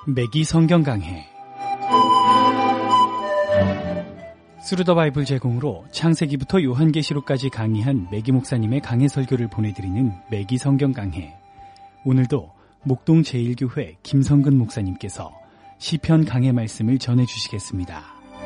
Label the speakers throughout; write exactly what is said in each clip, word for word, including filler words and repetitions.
Speaker 1: 매기 성경 강해 스루더 바이블 제공으로 창세기부터 요한계시록까지 강의한 매기 목사님의 강해 설교를 보내드리는 매기 성경 강해. 오늘도 목동 제일교회 김성근 목사님께서 시편 강해 말씀을 전해주시겠습니다.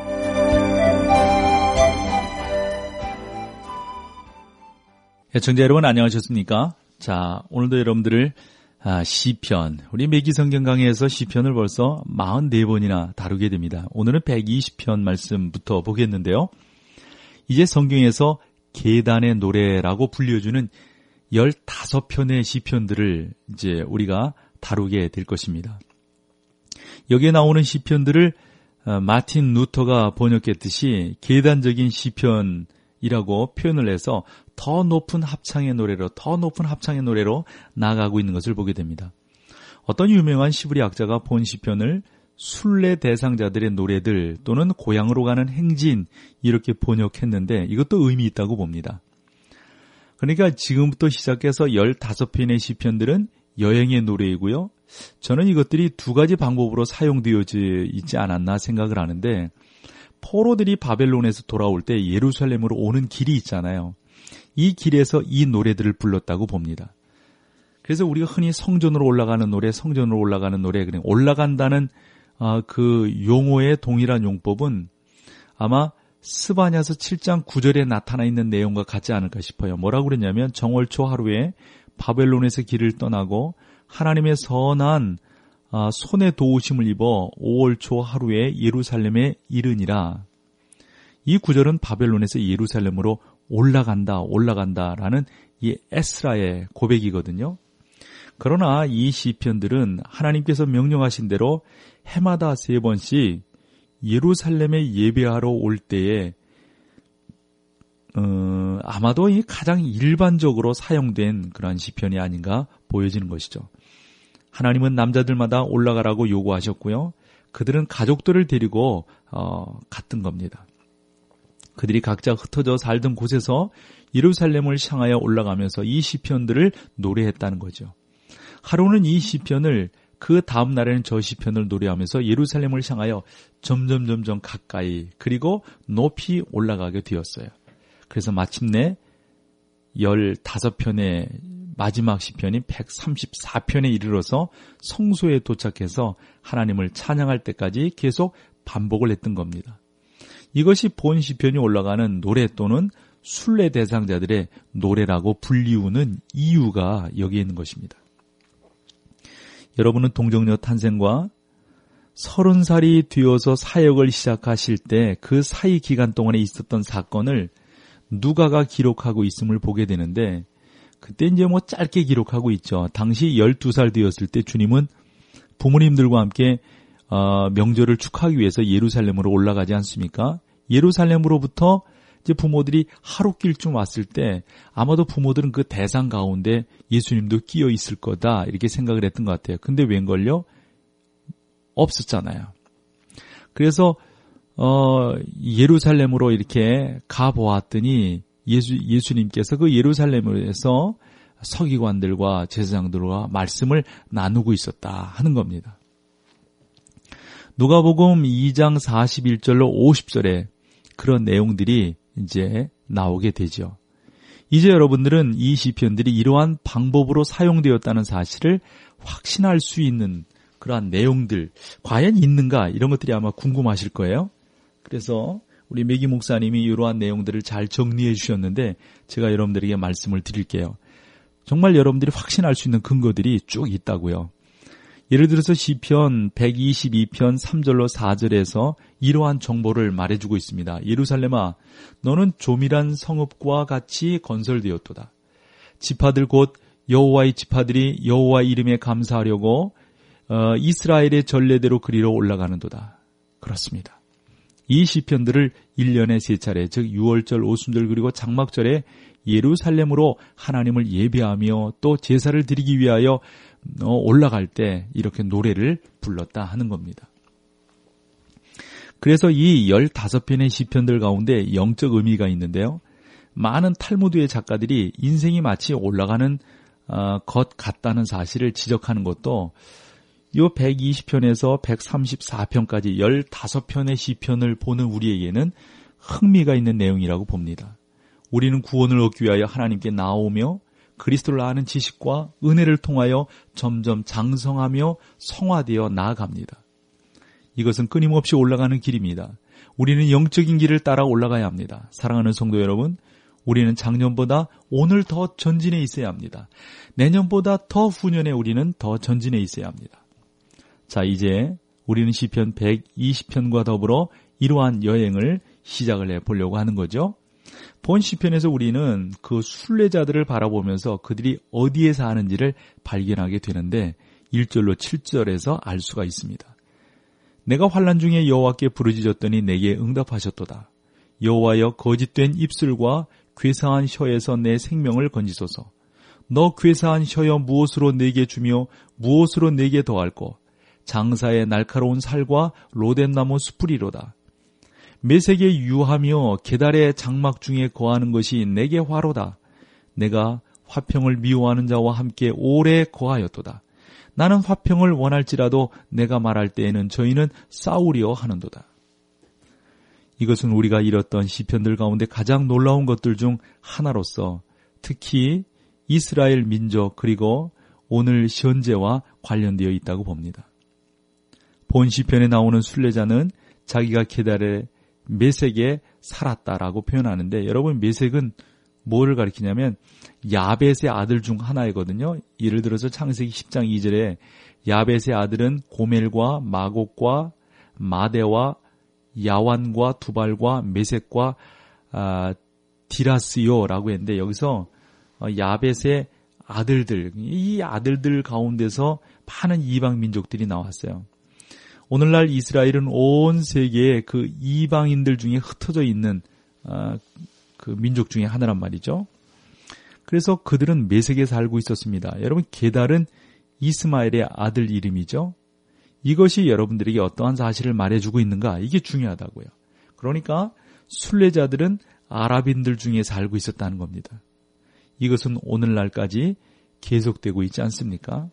Speaker 2: 애청자 여러분 안녕하셨습니까? 자, 오늘도 여러분들을 아, 시편, 우리 매기 성경 강해에서 시편을 벌써 사십사 번이나 다루게 됩니다. 오늘은 백이십 편 말씀부터 보겠는데요. 이제 성경에서 계단의 노래라고 불려주는 십오 편의 시편들을 이제 우리가 다루게 될 것입니다. 여기에 나오는 시편들을 마틴 루터가 번역했듯이 계단적인 시편이라고 표현을 해서 더 높은 합창의 노래로, 더 높은 합창의 노래로 나아가고 있는 것을 보게 됩니다. 어떤 유명한 시브리 학자가 본 시편을 순례 대상자들의 노래들 또는 고향으로 가는 행진 이렇게 번역했는데 이것도 의미 있다고 봅니다. 그러니까 지금부터 시작해서 십오 편의 시편들은 여행의 노래이고요. 저는 이것들이 두 가지 방법으로 사용되어져 있지 않았나 생각을 하는데, 포로들이 바벨론에서 돌아올 때 예루살렘으로 오는 길이 있잖아요. 이 길에서 이 노래들을 불렀다고 봅니다. 그래서 우리가 흔히 성전으로 올라가는 노래, 성전으로 올라가는 노래, 그냥 올라간다는 그 용어의 동일한 용법은 아마 스바냐서 칠 장 구 절에 나타나 있는 내용과 같지 않을까 싶어요. 뭐라고 그랬냐면 정월초 하루에 바벨론에서 길을 떠나고 하나님의 선한 손의 도우심을 입어 오월초 하루에 예루살렘에 이르니라. 이 구절은 바벨론에서 예루살렘으로 올라간다, 올라간다라는 이 에스라의 고백이거든요. 그러나 이 시편들은 하나님께서 명령하신 대로 해마다 세 번씩 예루살렘에 예배하러 올 때에 어, 아마도 이 가장 일반적으로 사용된 그런 시편이 아닌가 보여지는 것이죠. 하나님은 남자들마다 올라가라고 요구하셨고요. 그들은 가족들을 데리고 어, 갔던 겁니다. 그들이 각자 흩어져 살던 곳에서 예루살렘을 향하여 올라가면서 이 시편들을 노래했다는 거죠. 하루는 이 시편을, 그 다음 날에는 저 시편을 노래하면서 예루살렘을 향하여 점점 점점 가까이 그리고 높이 올라가게 되었어요. 그래서 마침내 십오 편의 마지막 시편인 백삼십사 편에 이르러서 성소에 도착해서 하나님을 찬양할 때까지 계속 반복을 했던 겁니다. 이것이 본 시편이 올라가는 노래 또는 순례 대상자들의 노래라고 불리우는 이유가 여기에 있는 것입니다. 여러분은 동정녀 탄생과 서른 살이 되어서 사역을 시작하실 때 그 사이 기간 동안에 있었던 사건을 누가가 기록하고 있음을 보게 되는데, 그때 이제 뭐 짧게 기록하고 있죠. 당시 열두 살 되었을 때 주님은 부모님들과 함께 어, 명절을 축하하기 위해서 예루살렘으로 올라가지 않습니까? 예루살렘으로부터 이제 부모들이 하루길쯤 왔을 때 아마도 부모들은 그 대상 가운데 예수님도 끼어 있을 거다 이렇게 생각을 했던 것 같아요. 근데 웬걸요? 없었잖아요. 그래서 어, 예루살렘으로 이렇게 가보았더니 예수, 예수님께서 그 예루살렘에서 서기관들과 제사장들과 말씀을 나누고 있었다 하는 겁니다. 누가복음 이 장 사십일 절로 오십 절에 그런 내용들이 이제 나오게 되죠. 이제 여러분들은 이 시편들이 이러한 방법으로 사용되었다는 사실을 확신할 수 있는 그러한 내용들, 과연 있는가 이런 것들이 아마 궁금하실 거예요. 그래서 우리 매기 목사님이 이러한 내용들을 잘 정리해 주셨는데 제가 여러분들에게 말씀을 드릴게요. 정말 여러분들이 확신할 수 있는 근거들이 쭉 있다고요. 예를 들어서 시편 백이십이 편 삼 절로 사 절에서 이러한 정보를 말해주고 있습니다. 예루살렘아, 너는 조밀한 성읍과 같이 건설되었도다. 지파들 곧 여호와의 지파들이 여호와 이름에 감사하려고 어, 이스라엘의 전례대로 그리러 올라가는도다. 그렇습니다. 이 시편들을 일 년에 세 차례, 즉 유월절, 오순절 그리고 장막절에 예루살렘으로 하나님을 예배하며 또 제사를 드리기 위하여 올라갈 때 이렇게 노래를 불렀다 하는 겁니다. 그래서 이 십오 편의 시편들 가운데 영적 의미가 있는데요. 많은 탈무드의 작가들이 인생이 마치 올라가는 것 같다는 사실을 지적하는 것도 이 백이십 편에서 백삼십사 편까지 십오 편의 시편을 보는 우리에게는 흥미가 있는 내용이라고 봅니다. 우리는 구원을 얻기 위하여 하나님께 나오며 그리스도를 아는 지식과 은혜를 통하여 점점 장성하며 성화되어 나아갑니다. 이것은 끊임없이 올라가는 길입니다. 우리는 영적인 길을 따라 올라가야 합니다. 사랑하는 성도 여러분, 우리는 작년보다 오늘 더 전진해 있어야 합니다. 내년보다 더 후년에 우리는 더 전진해 있어야 합니다. 자, 이제 우리는 시편 백이십 편과 더불어 이러한 여행을 시작을 해보려고 하는 거죠. 본 시편에서 우리는 그 순례자들을 바라보면서 그들이 어디에 사는지를 발견하게 되는데 일 절로 칠 절에서 알 수가 있습니다. 내가 환난 중에 여호와께 부르짖었더니 내게 응답하셨도다. 여호와여, 거짓된 입술과 괴사한 혀에서 내 생명을 건지소서. 너 괴사한 혀여 무엇으로 내게 주며 무엇으로 내게 더할꼬. 장사의 날카로운 살과 로덴나무 숯불이로다. 메색에 유하며 계달의 장막 중에 거하는 것이 내게 화로다. 내가 화평을 미워하는 자와 함께 오래 거하였도다. 나는 화평을 원할지라도 내가 말할 때에는 저희는 싸우려 하는도다. 이것은 우리가 읽었던 시편들 가운데 가장 놀라운 것들 중 하나로서 특히 이스라엘 민족 그리고 오늘 현재와 관련되어 있다고 봅니다. 본 시편에 나오는 순례자는 자기가 게달의 메색에 살았다라고 표현하는데, 여러분, 메색은 뭐를 가리키냐면 야벳의 아들 중 하나이거든요. 예를 들어서 창세기 십 장 이 절에 야벳의 아들은 고멜과 마곡과 마대와 야완과 두발과 메색과 아, 디라스요라고 했는데, 여기서 야벳의 아들들, 이 아들들 가운데서 많은 이방 민족들이 나왔어요. 오늘날 이스라엘은 온 세계에 그 이방인들 중에 흩어져 있는 아, 그 민족 중에 하나란 말이죠. 그래서 그들은 메색에 살고 있었습니다. 여러분, 게달은 이스마엘의 아들 이름이죠. 이것이 여러분들에게 어떠한 사실을 말해주고 있는가? 이게 중요하다고요. 그러니까 순례자들은 아랍인들 중에 살고 있었다는 겁니다. 이것은 오늘날까지 계속되고 있지 않습니까?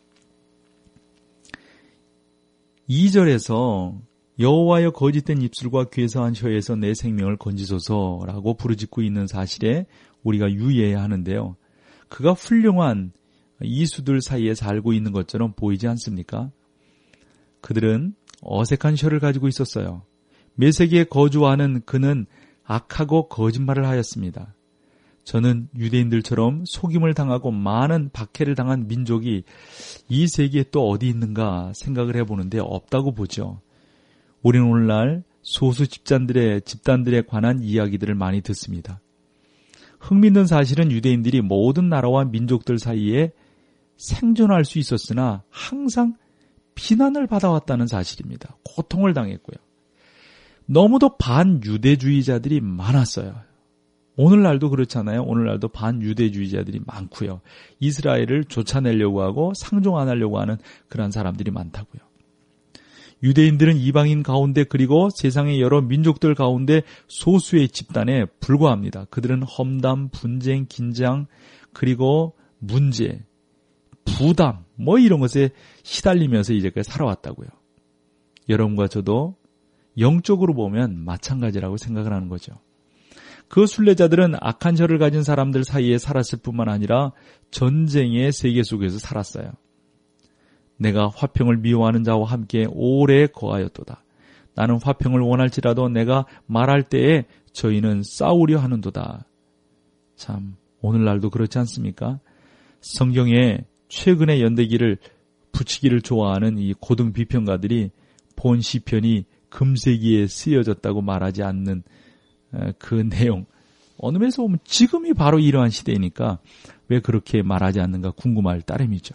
Speaker 2: 이 절에서 여호와여, 거짓된 입술과 괴사한 혀에서 내 생명을 건지소서라고 부르짖고 있는 사실에 우리가 유의해야 하는데요. 그가 훌륭한 이수들 사이에 살고 있는 것처럼 보이지 않습니까? 그들은 어색한 혀를 가지고 있었어요. 메색에 거주하는 그는 악하고 거짓말을 하였습니다. 저는 유대인들처럼 속임을 당하고 많은 박해를 당한 민족이 이 세계에 또 어디 있는가 생각을 해보는데 없다고 보죠. 우리는 오늘날 소수 집단들의, 집단들에 관한 이야기들을 많이 듣습니다. 흥미있는 사실은 유대인들이 모든 나라와 민족들 사이에 생존할 수 있었으나 항상 비난을 받아왔다는 사실입니다. 고통을 당했고요. 너무도 반유대주의자들이 많았어요. 오늘날도 그렇잖아요. 오늘날도 반유대주의자들이 많고요. 이스라엘을 쫓아내려고 하고 상종 안 하려고 하는 그런 사람들이 많다고요. 유대인들은 이방인 가운데 그리고 세상의 여러 민족들 가운데 소수의 집단에 불과합니다. 그들은 험담, 분쟁, 긴장, 그리고 문제, 부담 뭐 이런 것에 시달리면서 이제까지 살아왔다고요. 여러분과 저도 영적으로 보면 마찬가지라고 생각을 하는 거죠. 그 순례자들은 악한 혀를 가진 사람들 사이에 살았을 뿐만 아니라 전쟁의 세계 속에서 살았어요. 내가 화평을 미워하는 자와 함께 오래 거하였도다. 나는 화평을 원할지라도 내가 말할 때에 저희는 싸우려 하는도다. 참, 오늘날도 그렇지 않습니까? 성경에 최근의 연대기를 붙이기를 좋아하는 이 고등 비평가들이 본 시편이 금세기에 쓰여졌다고 말하지 않는 그 내용, 어느 면에서 보면 지금이 바로 이러한 시대이니까 왜 그렇게 말하지 않는가 궁금할 따름이죠.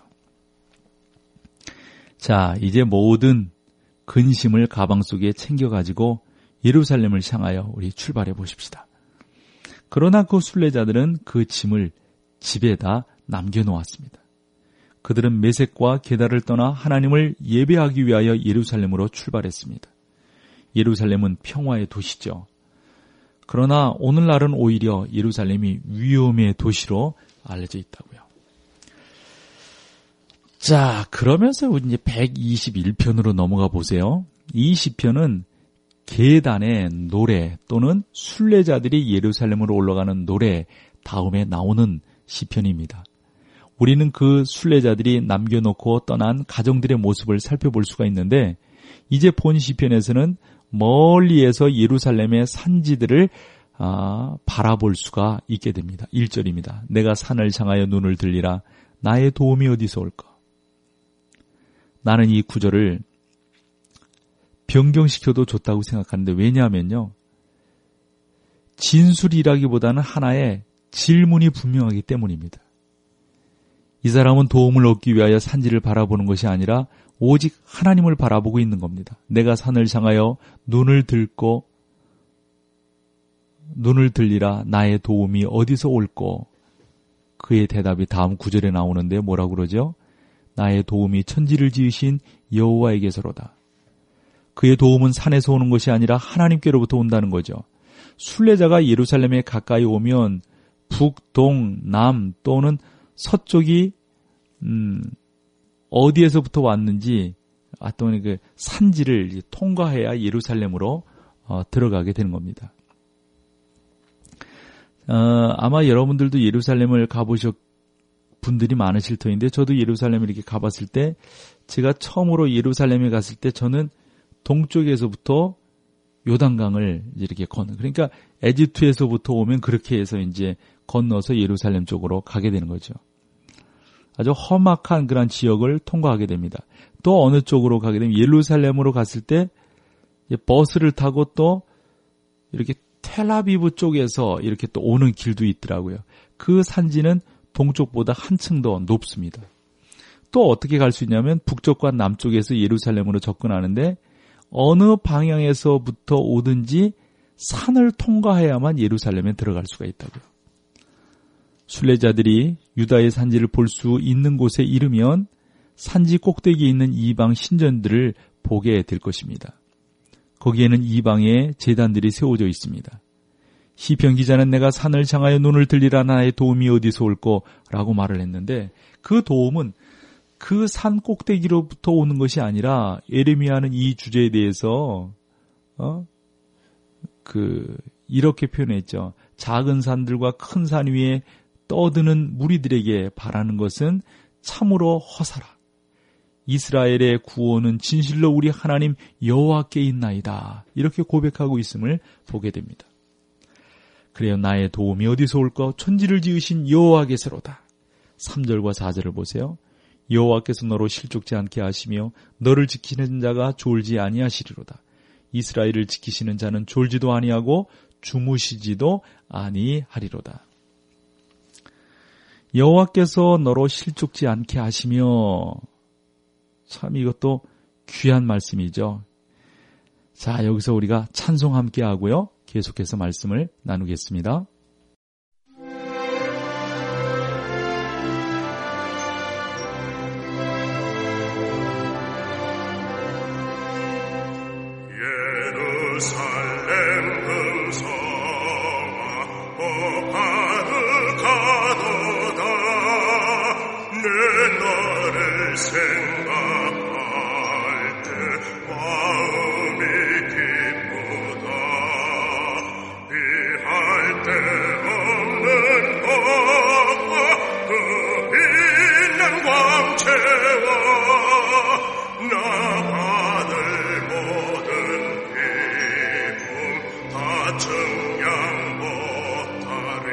Speaker 2: 자, 이제 모든 근심을 가방 속에 챙겨가지고 예루살렘을 향하여 우리 출발해 보십시다. 그러나 그 순례자들은 그 짐을 집에다 남겨놓았습니다. 그들은 메색과 게달을 떠나 하나님을 예배하기 위하여 예루살렘으로 출발했습니다. 예루살렘은 평화의 도시죠. 그러나 오늘날은 오히려 예루살렘이 위험의 도시로 알려져 있다고요. 자, 그러면서 이제 백이십일 편으로 넘어가 보세요. 이 시편은 계단의 노래 또는 순례자들이 예루살렘으로 올라가는 노래 다음에 나오는 시편입니다. 우리는 그 순례자들이 남겨놓고 떠난 가정들의 모습을 살펴볼 수가 있는데 이제 본 시편에서는 멀리에서 예루살렘의 산지들을 아, 바라볼 수가 있게 됩니다. 일 절입니다. 내가 산을 향하여 눈을 들리라. 나의 도움이 어디서 올까? 나는 이 구절을 변경시켜도 좋다고 생각하는데 왜냐하면요. 진술이라기보다는 하나의 질문이 분명하기 때문입니다. 이 사람은 도움을 얻기 위하여 산지를 바라보는 것이 아니라 오직 하나님을 바라보고 있는 겁니다. 내가 산을 향하여 눈을 들고 눈을 들리라 나의 도움이 어디서 올꼬? 그의 대답이 다음 구절에 나오는데 뭐라고 그러죠? 나의 도움이 천지를 지으신 여호와에게서로다. 그의 도움은 산에서 오는 것이 아니라 하나님께로부터 온다는 거죠. 순례자가 예루살렘에 가까이 오면 북, 동, 남 또는 서쪽이 음, 어디에서부터 왔는지 아, 또는 그 산지를 통과해야 예루살렘으로 어, 들어가게 되는 겁니다. 어, 아마 여러분들도 예루살렘을 가보셨 분들이 많으실 터인데 저도 예루살렘을 이렇게 가봤을 때 제가 처음으로 예루살렘에 갔을 때 저는 동쪽에서부터 요단강을 이렇게 건너 그러니까 에집트에서부터 오면 그렇게 해서 이제 건너서 예루살렘 쪽으로 가게 되는 거죠. 아주 험악한 그런 지역을 통과하게 됩니다. 또 어느 쪽으로 가게 되면 예루살렘으로 갔을 때 버스를 타고 또 이렇게 텔아비브 쪽에서 이렇게 또 오는 길도 있더라고요. 그 산지는 동쪽보다 한층 더 높습니다. 또 어떻게 갈 수 있냐면 북쪽과 남쪽에서 예루살렘으로 접근하는데 어느 방향에서부터 오든지 산을 통과해야만 예루살렘에 들어갈 수가 있다고요. 순례자들이 유다의 산지를 볼 수 있는 곳에 이르면 산지 꼭대기에 있는 이방 신전들을 보게 될 것입니다. 거기에는 이방의 제단들이 세워져 있습니다. 시편 기자는 내가 산을 향하여 눈을 들리라 나의 도움이 어디서 올꼬 라고 말을 했는데 그 도움은 그 산 꼭대기로부터 오는 것이 아니라 예레미야는 이 주제에 대해서 어? 그 이렇게 표현했죠. 작은 산들과 큰 산 위에 떠드는 무리들에게 바라는 것은 참으로 허사라. 이스라엘의 구원은 진실로 우리 하나님 여호와께 있나이다. 이렇게 고백하고 있음을 보게 됩니다. 그래요. 나의 도움이 어디서 올까? 천지를 지으신 여호와께서로다. 삼 절과 사 절을 보세요. 여호와께서 너로 실족지 않게 하시며 너를 지키는 자가 졸지 아니하시리로다. 이스라엘을 지키시는 자는 졸지도 아니하고 주무시지도 아니하리로다. 여호와께서 너로 실족지 않게 하시며 참 이것도 귀한 말씀이죠. 자, 여기서 우리가 찬송 함께 하고요. 계속해서 말씀을 나누겠습니다.
Speaker 3: 예루살렘 금성아 거룩하도다 내 너를 생각할 때 마음이 기쁘다 비할 데 없는 것과 그 빛난 광채와 나 받을 모든 기쁨 다 청량 못하리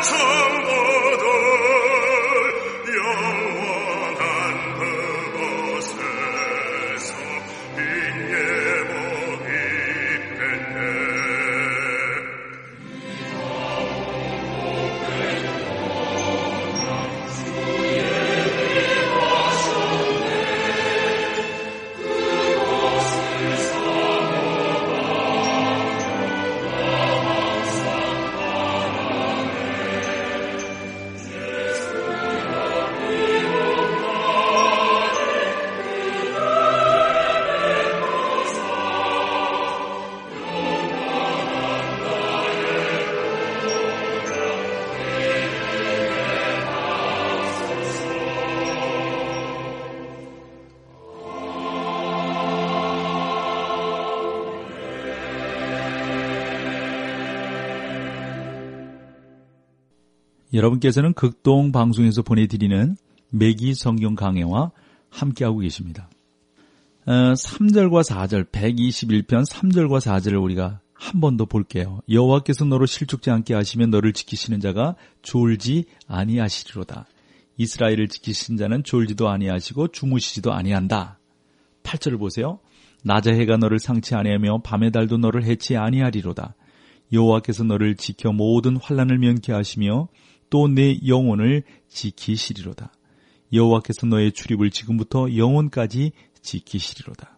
Speaker 3: 성도들 영원한 그곳에서 빈예복 입겠네.
Speaker 2: 여러분께서는 극동 방송에서 보내드리는 매기 성경 강해와 함께하고 계십니다. 어, 삼 절과 사 절, 백이십일 편 삼 절과 사 절을 우리가 한 번 더 볼게요. 여호와께서 너로 실족지 않게 하시면 너를 지키시는 자가 졸지 아니하시리로다. 이스라엘을 지키신 자는 졸지도 아니하시고 주무시지도 아니한다. 팔 절을 보세요. 낮의 해가 너를 상치 아니하며 밤의 달도 너를 해치 아니하리로다. 여호와께서 너를 지켜 모든 환난을 면케 하시며 또 내 영혼을 지키시리로다. 여호와께서 너의 출입을 지금부터 영혼까지 지키시리로다.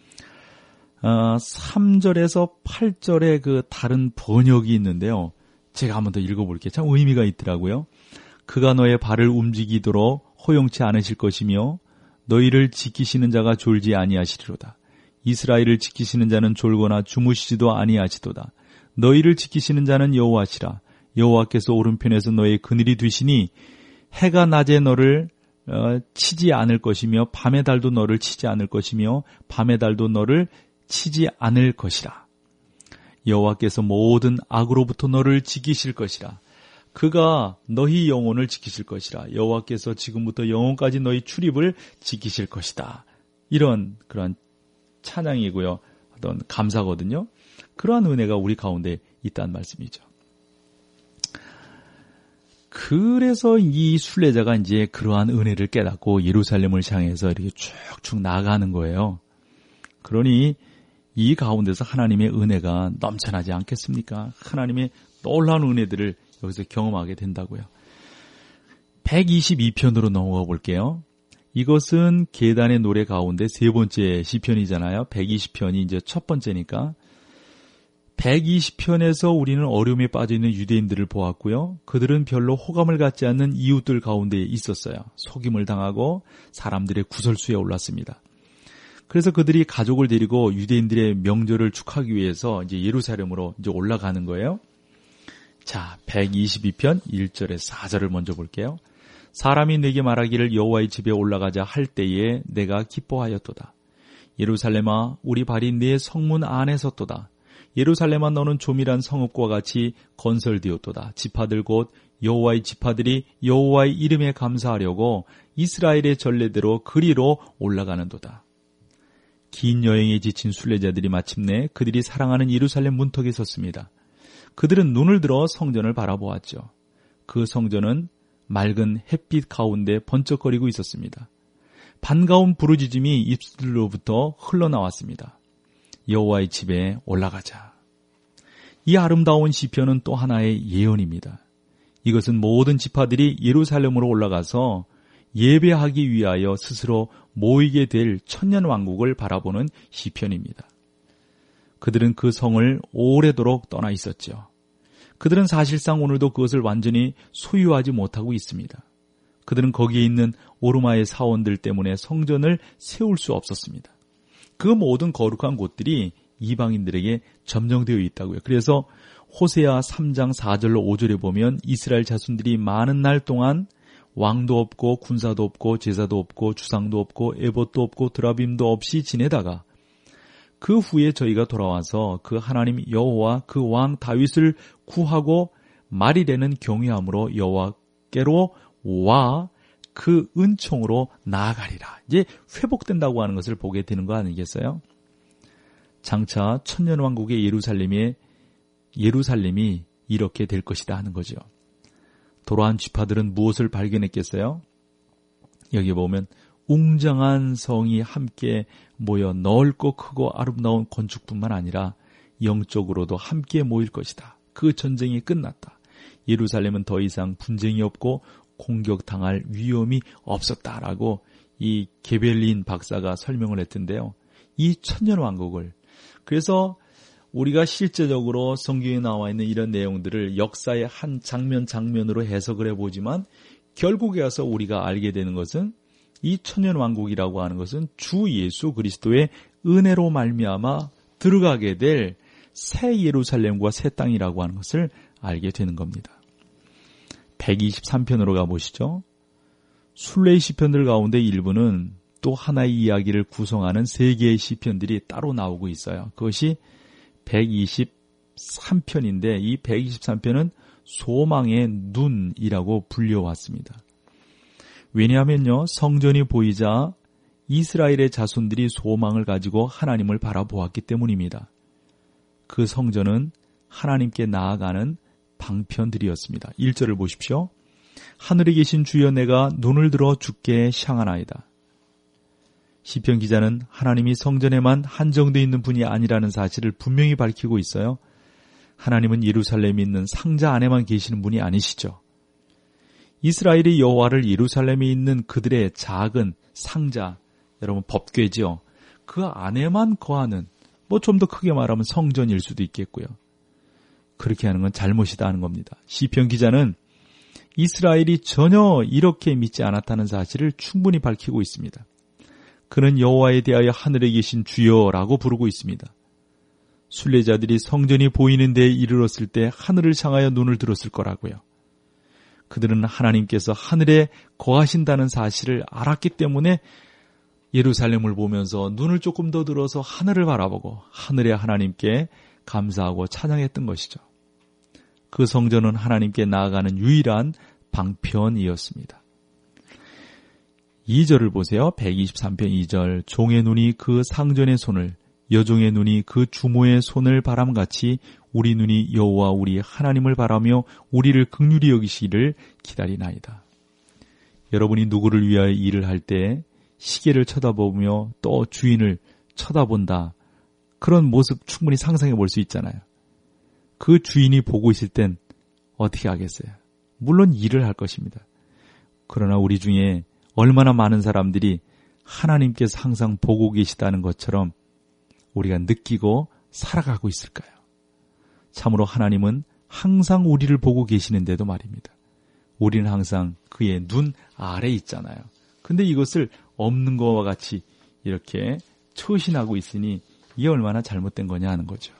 Speaker 2: 어, 삼 절에서 팔 절에 그 다른 번역이 있는데요. 제가 한번 더 읽어볼게요. 참 의미가 있더라고요. 그가 너의 발을 움직이도록 허용치 않으실 것이며 너희를 지키시는 자가 졸지 아니하시리로다. 이스라엘을 지키시는 자는 졸거나 주무시지도 아니하시도다. 너희를 지키시는 자는 여호와시라. 여호와께서 오른편에서 너의 그늘이 되시니 해가 낮에 너를 어, 치지 않을 것이며 밤의 달도 너를 치지 않을 것이며 밤의 달도 너를 치지 않을 것이라. 여호와께서 모든 악으로부터 너를 지키실 것이라. 그가 너희 영혼을 지키실 것이라. 여호와께서 지금부터 영혼까지 너희 출입을 지키실 것이다. 이런 그런 찬양이고요. 어떤 감사거든요. 그러한 은혜가 우리 가운데 있다는 말씀이죠. 그래서 이 순례자가 이제 그러한 은혜를 깨닫고 예루살렘을 향해서 이렇게 쭉쭉 나아가는 거예요. 그러니 이 가운데서 하나님의 은혜가 넘쳐나지 않겠습니까? 하나님의 놀라운 은혜들을 여기서 경험하게 된다고요. 백이십이 편으로 넘어가 볼게요. 이것은 계단의 노래 가운데 세 번째 시편이잖아요. 백이십 편이 이제 첫 번째니까. 백이십 편에서 우리는 어려움에 빠져있는 유대인들을 보았고요. 그들은 별로 호감을 갖지 않는 이웃들 가운데 있었어요. 속임을 당하고 사람들의 구설수에 올랐습니다. 그래서 그들이 가족을 데리고 유대인들의 명절을 축하하기 위해서 이제 예루살렘으로 이제 올라가는 거예요. 자, 백이십이 편 일 절에서 사 절을 먼저 볼게요. 사람이 내게 말하기를 여호와의 집에 올라가자 할 때에 내가 기뻐하였도다. 예루살렘아, 우리 발이 네 성문 안에 섰도다. 예루살렘아, 너는 조밀한 성읍과 같이 건설되었도다. 지파들 곧 여호와의 지파들이 여호와의 이름에 감사하려고 이스라엘의 전례대로 그리로 올라가는도다. 긴 여행에 지친 순례자들이 마침내 그들이 사랑하는 예루살렘 문턱에 섰습니다. 그들은 눈을 들어 성전을 바라보았죠. 그 성전은 맑은 햇빛 가운데 번쩍거리고 있었습니다. 반가운 부르짖음이 입술로부터 흘러나왔습니다. 여호와의 집에 올라가자. 이 아름다운 시편은 또 하나의 예언입니다. 이것은 모든 지파들이 예루살렘으로 올라가서 예배하기 위하여 스스로 모이게 될 천년 왕국을 바라보는 시편입니다. 그들은 그 성을 오래도록 떠나 있었죠. 그들은 사실상 오늘도 그것을 완전히 소유하지 못하고 있습니다. 그들은 거기에 있는 오르마의 사원들 때문에 성전을 세울 수 없었습니다. 그 모든 거룩한 곳들이 이방인들에게 점령되어 있다고요. 그래서 호세아 삼 장 사 절로 오 절에 보면 이스라엘 자손들이 많은 날 동안 왕도 없고 군사도 없고 제사도 없고 주상도 없고 에봇도 없고 드라빔도 없이 지내다가 그 후에 저희가 돌아와서 그 하나님 여호와 그 왕 다윗을 구하고 말이 되는 경외함으로 여호와께로 와 그 은총으로 나아가리라. 이제 회복된다고 하는 것을 보게 되는 거 아니겠어요? 장차 천년왕국의 예루살렘에 예루살렘이 이렇게 될 것이다 하는 거죠. 도라한 쥐파들은 무엇을 발견했겠어요? 여기 보면 웅장한 성이 함께 모여 넓고 크고 아름다운 건축뿐만 아니라 영적으로도 함께 모일 것이다. 그 전쟁이 끝났다. 예루살렘은 더 이상 분쟁이 없고 공격당할 위험이 없었다라고 이 게벨린 박사가 설명을 했던데요. 이 천년왕국을, 그래서 우리가 실제적으로 성경에 나와 있는 이런 내용들을 역사의 한 장면 장면으로 해석을 해보지만 결국에 와서 우리가 알게 되는 것은 이 천년왕국이라고 하는 것은 주 예수 그리스도의 은혜로 말미암아 들어가게 될 새 예루살렘과 새 땅이라고 하는 것을 알게 되는 겁니다. 백이십삼 편으로 가보시죠. 순례의 시편들 가운데 일부는 또 하나의 이야기를 구성하는 세 개의 시편들이 따로 나오고 있어요. 그것이 백이십삼 편인데 이 백이십삼 편은 소망의 눈이라고 불려왔습니다. 왜냐하면요, 성전이 보이자 이스라엘의 자손들이 소망을 가지고 하나님을 바라보았기 때문입니다. 그 성전은 하나님께 나아가는 방편들이었습니다. 일 절을 보십시오. 하늘에 계신 주여 내가 눈을 들어 주께 향하나이다. 시편 기자는 하나님이 성전에만 한정되어 있는 분이 아니라는 사실을 분명히 밝히고 있어요. 하나님은 예루살렘에 있는 상자 안에만 계시는 분이 아니시죠. 이스라엘이 여호와를 예루살렘에 있는 그들의 작은 상자, 여러분 법궤죠. 그 안에만 거하는, 뭐 좀 더 크게 말하면 성전일 수도 있겠고요. 그렇게 하는 건 잘못이다 하는 겁니다. 시편 기자는 이스라엘이 전혀 이렇게 믿지 않았다는 사실을 충분히 밝히고 있습니다. 그는 여호와에 대하여 하늘에 계신 주여라고 부르고 있습니다. 순례자들이 성전이 보이는 데에 이르렀을 때 하늘을 향하여 눈을 들었을 거라고요. 그들은 하나님께서 하늘에 거하신다는 사실을 알았기 때문에 예루살렘을 보면서 눈을 조금 더 들어서 하늘을 바라보고 하늘의 하나님께 감사하고 찬양했던 것이죠. 그 성전은 하나님께 나아가는 유일한 방편이었습니다. 이 절을 보세요. 백이십삼 편 이 절. 종의 눈이 그 상전의 손을, 여종의 눈이 그 주모의 손을 바람같이 우리 눈이 여호와 우리 하나님을 바라며 우리를 긍휼히 여기시기를 기다리나이다. 여러분이 누구를 위하여 일을 할 때 시계를 쳐다보며 또 주인을 쳐다본다. 그런 모습 충분히 상상해 볼 수 있잖아요. 그 주인이 보고 있을 땐 어떻게 하겠어요? 물론 일을 할 것입니다. 그러나 우리 중에 얼마나 많은 사람들이 하나님께서 항상 보고 계시다는 것처럼 우리가 느끼고 살아가고 있을까요? 참으로 하나님은 항상 우리를 보고 계시는데도 말입니다. 우리는 항상 그의 눈 아래 있잖아요. 근데 이것을 없는 것과 같이 이렇게 처신하고 있으니 이게 얼마나 잘못된 거냐 하는 거죠.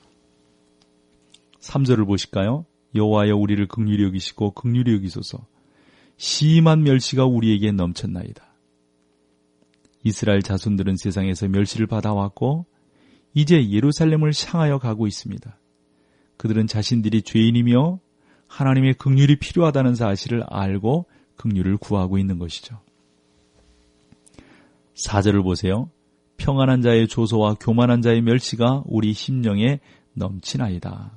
Speaker 2: 삼 절을 보실까요? 여호와여 우리를 긍휼히 여기시고 긍휼히 여기소서. 심한 멸시가 우리에게 넘쳤나이다. 이스라엘 자손들은 세상에서 멸시를 받아왔고 이제 예루살렘을 향하여 가고 있습니다. 그들은 자신들이 죄인이며 하나님의 긍휼이 필요하다는 사실을 알고 긍휼을 구하고 있는 것이죠. 사 절을 보세요. 평안한 자의 조소와 교만한 자의 멸시가 우리 심령에 넘치나이다.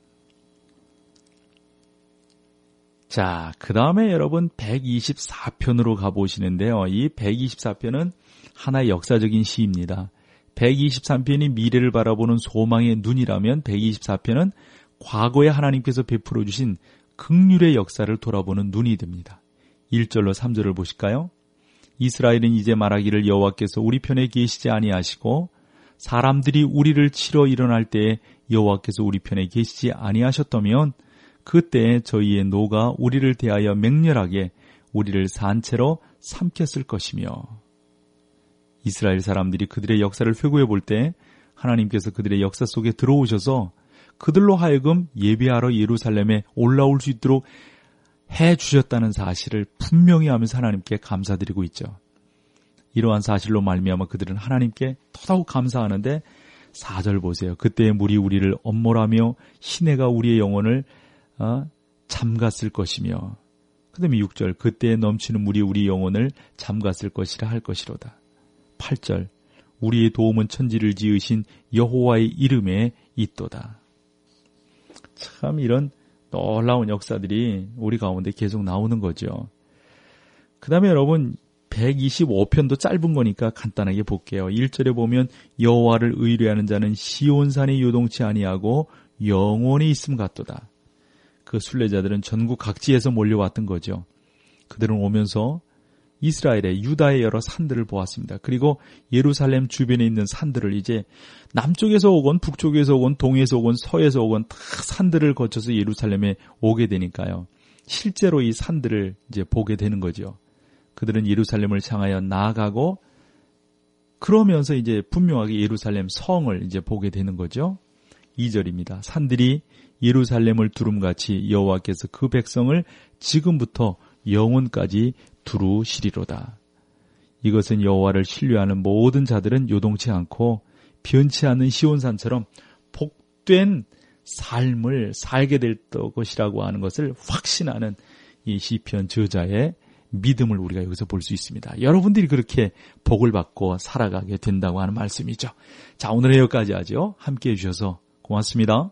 Speaker 2: 자, 그 다음에 여러분 백이십사 편으로 가보시는데요. 이 백이십사 편은 하나의 역사적인 시입니다. 백이십삼 편이 미래를 바라보는 소망의 눈이라면 백이십사 편은 과거에 하나님께서 베풀어 주신 긍휼의 역사를 돌아보는 눈이 됩니다. 일 절로 삼 절을 보실까요? 이스라엘은 이제 말하기를 여호와께서 우리 편에 계시지 아니하시고 사람들이 우리를 치러 일어날 때에 여호와께서 우리 편에 계시지 아니하셨다면 그때 저희의 노가 우리를 대하여 맹렬하게 우리를 산채로 삼켰을 것이며, 이스라엘 사람들이 그들의 역사를 회고해 볼 때 하나님께서 그들의 역사 속에 들어오셔서 그들로 하여금 예배하러 예루살렘에 올라올 수 있도록 해주셨다는 사실을 분명히 하면서 하나님께 감사드리고 있죠. 이러한 사실로 말미암아 그들은 하나님께 더더욱 감사하는데 사 절 보세요. 그때의 물이 우리를 엄몰하며 시내가 우리의 영혼을 어, 잠갔을 것이며, 그 다음에 육 절 그때에 넘치는 물이 우리 영혼을 잠갔을 것이라 할 것이로다. 팔 절 우리의 도움은 천지를 지으신 여호와의 이름에 있도다. 참 이런 놀라운 역사들이 우리 가운데 계속 나오는 거죠. 그 다음에 여러분 백이십오 편도 짧은 거니까 간단하게 볼게요. 일 절에 보면 여호와를 의뢰하는 자는 시온산에 요동치 아니하고 영원히 있음 같도다. 그 순례자들은 전국 각지에서 몰려왔던 거죠. 그들은 오면서 이스라엘의 유다의 여러 산들을 보았습니다. 그리고 예루살렘 주변에 있는 산들을 이제 남쪽에서 오건 북쪽에서 오건 동에서 오건 서에서 오건 다 산들을 거쳐서 예루살렘에 오게 되니까요. 실제로 이 산들을 이제 보게 되는 거죠. 그들은 예루살렘을 향하여 나아가고 그러면서 이제 분명하게 예루살렘 성을 이제 보게 되는 거죠. 이 절입니다. 산들이 예루살렘을 두름같이 여호와께서 그 백성을 지금부터 영원까지 두루시리로다. 이것은 여호와를 신뢰하는 모든 자들은 요동치 않고 변치 않는 시온산처럼 복된 삶을 살게 될 것이라고 하는 것을 확신하는 이 시편 저자의 믿음을 우리가 여기서 볼 수 있습니다. 여러분들이 그렇게 복을 받고 살아가게 된다고 하는 말씀이죠. 자, 오늘은 여기까지 하죠. 함께해 주셔서 고맙습니다.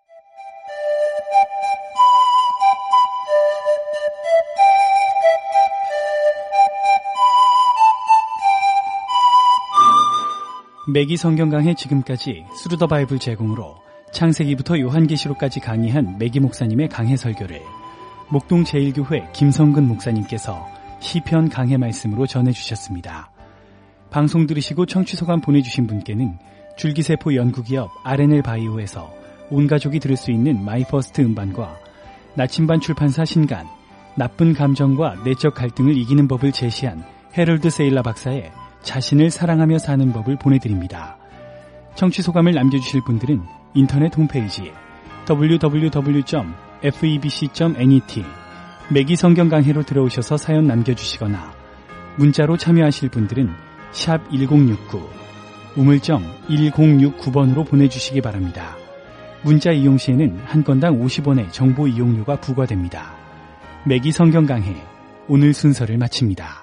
Speaker 1: 매기 성경 강해 지금까지 스루 더 바이블 제공으로 창세기부터 요한계시록까지 강의한 매기 목사님의 강해 설교를 목동 제일교회 김성근 목사님께서 시편 강해 말씀으로 전해주셨습니다. 방송 들으시고 청취 소감 보내주신 분께는 줄기세포 연구기업 알엔엘 바이오에서 온 가족이 들을 수 있는 마이퍼스트 음반과 나침반 출판사 신간 나쁜 감정과 내적 갈등을 이기는 법을 제시한 해럴드 세일라 박사의 자신을 사랑하며 사는 법을 보내드립니다. 청취 소감을 남겨주실 분들은 인터넷 홈페이지 더블유 더블유 더블유 점 페브이비씨 점 net 매기 성경 강해로 들어오셔서 사연 남겨주시거나 문자로 참여하실 분들은 샵 일공육구 우물정 일공육구 번으로 보내주시기 바랍니다. 문자 이용 시에는 한 건당 오십 원의 정보 이용료가 부과됩니다. 매기 성경 강해 오늘 순서를 마칩니다.